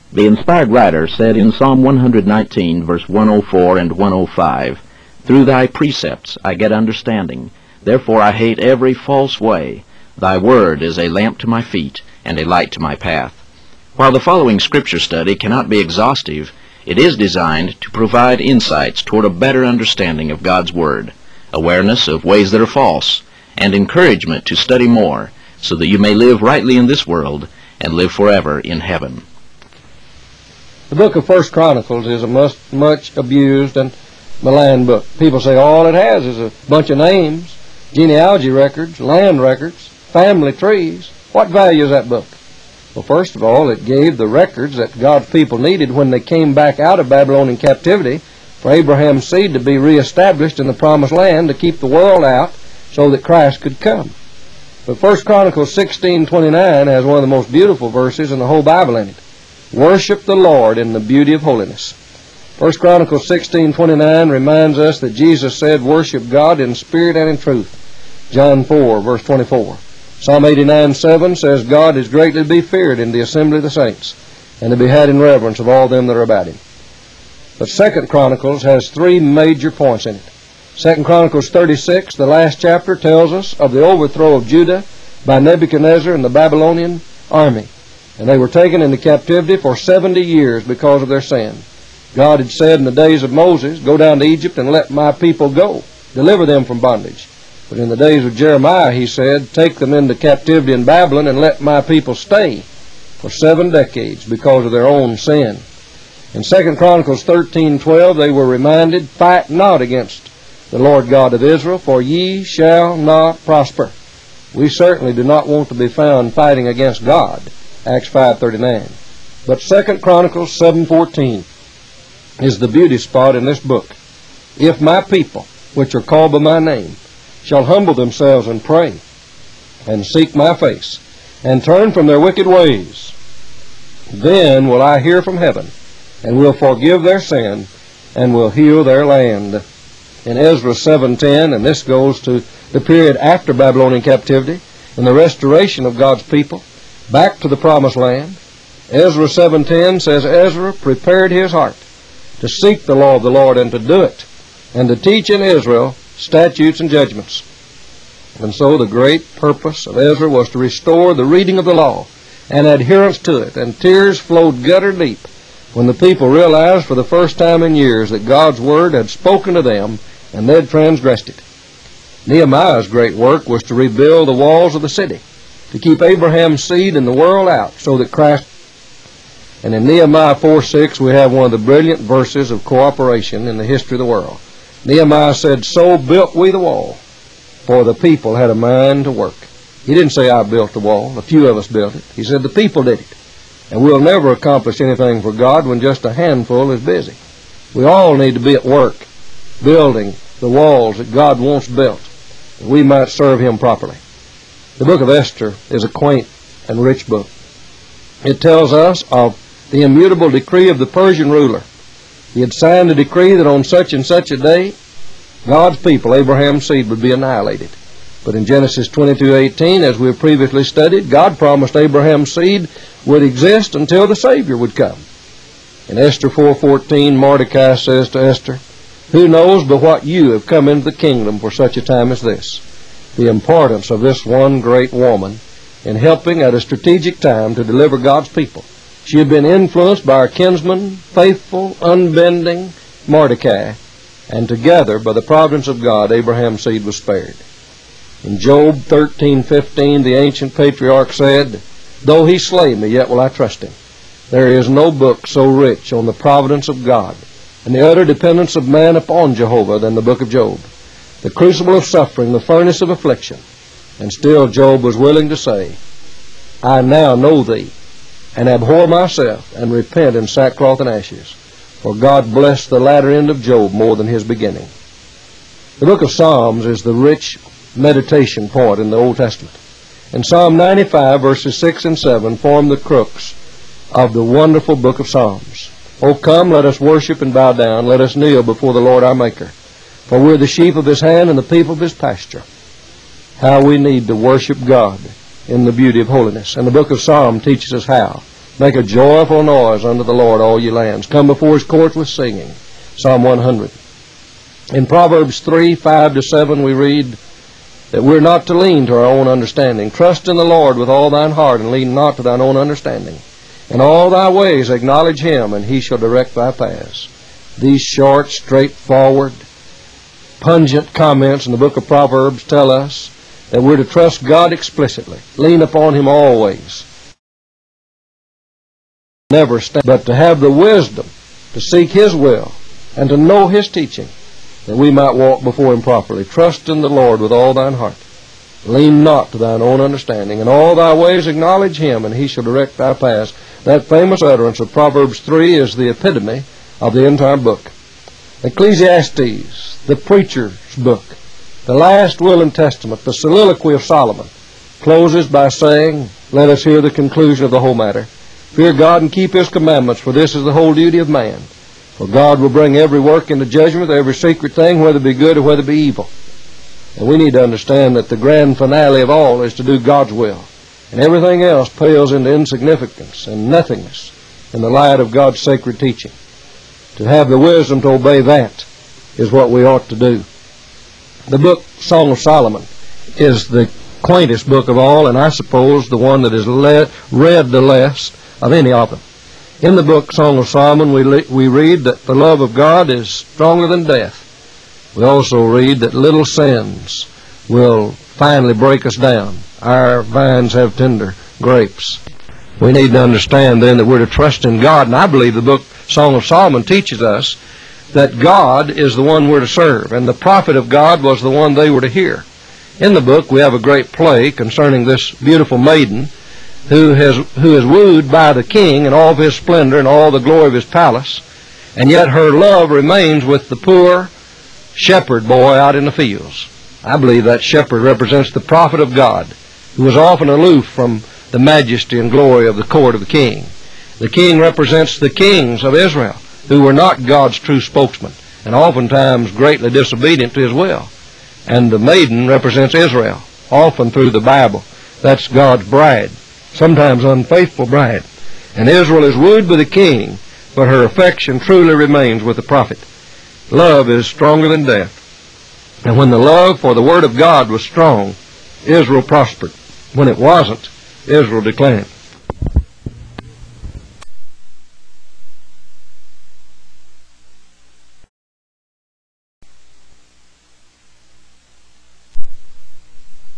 The inspired writer said in Psalm 119, verse 104 and 105, "Through thy precepts I get understanding. Therefore I hate every false way. Thy word is a lamp to my feet and a light to my path." While the following scripture study cannot be exhaustive, it is designed to provide insights toward a better understanding of God's Word, awareness of ways that are false, and encouragement to study more so that you may live rightly in this world and live forever in heaven. The book of 1 Chronicles is a much abused and maligned book. People say all it has is a bunch of names, genealogy records, land records, family trees. What value is that book? Well, first of all, it gave the records that God's people needed when they came back out of Babylonian captivity for Abraham's seed to be reestablished in the promised land to keep the world out so that Christ could come. But 1 Chronicles 16:29 has one of the most beautiful verses in the whole Bible in it. Worship the Lord in the beauty of holiness. 1 Chronicles 16:29 reminds us that Jesus said, "Worship God in spirit and in truth." John 4, verse 24. Psalm 89:7 says, "God is greatly to be feared in the assembly of the saints, and to be had in reverence of all them that are about him." But 2 Chronicles has three major points in it. 2 Chronicles 36, the last chapter, tells us of the overthrow of Judah by Nebuchadnezzar and the Babylonian army. And they were taken into captivity for 70 years because of their sin. God had said in the days of Moses, "Go down to Egypt and let my people go, deliver them from bondage." But in the days of Jeremiah, he said, "Take them into captivity in Babylon and let my people stay for 7 decades because of their own sin." In 2 Chronicles 13:12, they were reminded, "Fight not against the Lord God of Israel, for ye shall not prosper." We certainly do not want to be found fighting against God, Acts 5:39. But 2 Chronicles 7:14 is the beauty spot in this book. "If my people, which are called by my name, shall humble themselves and pray, and seek my face, and turn from their wicked ways, then will I hear from heaven, and will forgive their sin, and will heal their land." In Ezra 7:10, and this goes to the period after Babylonian captivity, and the restoration of God's people back to the promised land, Ezra 7:10 says, "Ezra prepared his heart to seek the law of the Lord and to do it, and to teach in Israel statutes and judgments." And so the great purpose of Ezra was to restore the reading of the law and adherence to it, and tears flowed gutter deep when the people realized for the first time in years that God's word had spoken to them and they'd transgressed it. Nehemiah's great work was to rebuild the walls of the city, to keep Abraham's seed in the world out so that Christ... And in Nehemiah 4:6 we have one of the brilliant verses of cooperation in the history of the world. Nehemiah said, "So built we the wall, for the people had a mind to work." He didn't say, "I built the wall, a few of us built it." He said, "The people did it." And we'll never accomplish anything for God when just a handful is busy. We all need to be at work, building the walls that God wants built, that we might serve him properly. The book of Esther is a quaint and rich book. It tells us of the immutable decree of the Persian ruler. He had signed a decree that on such and such a day, God's people, Abraham's seed, would be annihilated. But in Genesis 22:18, as we have previously studied, God promised Abraham's seed would exist until the Savior would come. In Esther 4:14, Mordecai says to Esther, "Who knows but what you have come into the kingdom for such a time as this?" The importance of this one great woman in helping at a strategic time to deliver God's people. She had been influenced by her kinsman, faithful, unbending Mordecai, and together, by the providence of God, Abraham's seed was spared. In Job 13:15, the ancient patriarch said, "Though he slay me, yet will I trust him." There is no book so rich on the providence of God and the utter dependence of man upon Jehovah than the book of Job. The crucible of suffering, the furnace of affliction. And still Job was willing to say, "I now know thee, and abhor myself, and repent in sackcloth and ashes." For God blessed the latter end of Job more than his beginning. The book of Psalms is the rich meditation point in the Old Testament. And Psalm 95, verses 6 and 7 form the crux of the wonderful book of Psalms. "O come, let us worship and bow down. Let us kneel before the Lord our Maker. For we're the sheep of his hand and the people of his pasture." How we need to worship God in the beauty of holiness. And the book of Psalms teaches us how. Make a joyful noise unto the Lord, all ye lands. Come before his courts with singing. Psalm 100. In Proverbs 3:5-7 we read that we're not to lean to our own understanding. Trust in the Lord with all thine heart, and lean not to thine own understanding. In all thy ways acknowledge him, and he shall direct thy paths. These short, straightforward, pungent comments in the book of Proverbs tell us that we're to trust God explicitly, lean upon him always, never stand, but to have the wisdom to seek his will and to know his teaching, that we might walk before him properly. Trust in the Lord with all thine heart. Lean not to thine own understanding. In all thy ways acknowledge him, and he shall direct thy paths. That famous utterance of Proverbs 3 is the epitome of the entire book. Ecclesiastes, the preacher's book, the last will and testament, the soliloquy of Solomon, closes by saying, let us hear the conclusion of the whole matter. Fear God and keep his commandments, for this is the whole duty of man. For God will bring every work into judgment, every secret thing, whether it be good or whether it be evil. And we need to understand that the grand finale of all is to do God's will. And everything else pales into insignificance and nothingness in the light of God's sacred teaching. To have the wisdom to obey that is what we ought to do. The book Song of Solomon is the quaintest book of all, and I suppose the one that is read the less of any of them. In the book Song of Solomon we read that the love of God is stronger than death. We also read that little sins will finally break us down. Our vines have tender grapes. We need to understand then that we're to trust in God, and I believe the book Song of Solomon teaches us that God is the one we're to serve, and the prophet of God was the one they were to hear. In the book we have a great play concerning this beautiful maiden who is wooed by the king in all of his splendor and all the glory of his palace, and yet her love remains with the poor shepherd boy out in the fields. I believe that shepherd represents the prophet of God, who was often aloof from the majesty and glory of the court of the king. The king represents the kings of Israel, who were not God's true spokesman, and oftentimes greatly disobedient to his will. And the maiden represents Israel, often through the Bible. That's God's bride, sometimes unfaithful bride. And Israel is wooed by the king, but her affection truly remains with the prophet. Love is stronger than death. And when the love for the Word of God was strong, Israel prospered. When it wasn't, Israel declined.